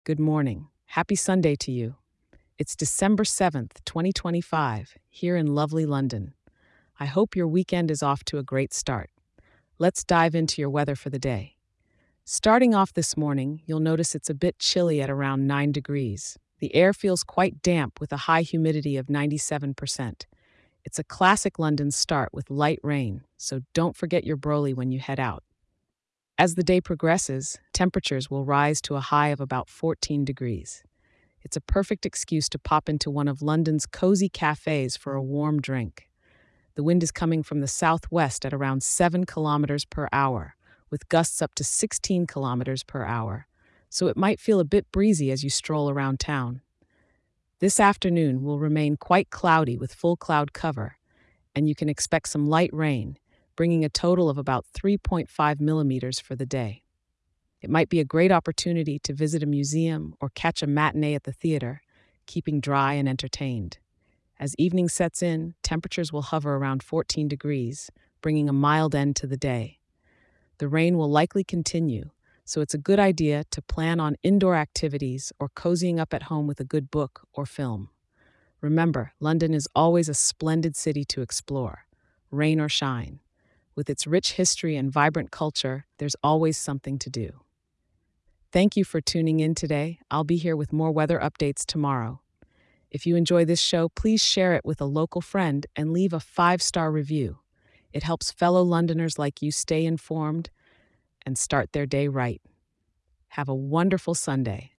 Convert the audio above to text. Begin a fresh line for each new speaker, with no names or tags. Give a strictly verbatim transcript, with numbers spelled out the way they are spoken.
Good morning. Happy Sunday to you. It's December seventh, twenty twenty-five, here in lovely London. I hope your weekend is off to a great start. Let's dive into your weather for the day. Starting off this morning, you'll notice it's a bit chilly at around nine degrees. The air feels quite damp with a high humidity of ninety-seven percent. It's a classic London start with light rain, so don't forget your brolly when you head out. As the day progresses, temperatures will rise to a high of about fourteen degrees. It's a perfect excuse to pop into one of London's cozy cafes for a warm drink. The wind is coming from the southwest at around seven kilometers per hour, with gusts up to sixteen kilometers per hour, so it might feel a bit breezy as you stroll around town. This afternoon will remain quite cloudy with full cloud cover, and you can expect some light rain, bringing a total of about three point five millimeters for the day. It might be a great opportunity to visit a museum or catch a matinee at the theater, keeping dry and entertained. As evening sets in, temperatures will hover around fourteen degrees, bringing a mild end to the day. The rain will likely continue, so it's a good idea to plan on indoor activities or cozying up at home with a good book or film. Remember, London is always a splendid city to explore, rain or shine. With its rich history and vibrant culture, there's always something to do. Thank you for tuning in today. I'll be here with more weather updates tomorrow. If you enjoy this show, please share it with a local friend and leave a five-star review. It helps fellow Londoners like you stay informed and start their day right. Have a wonderful Sunday.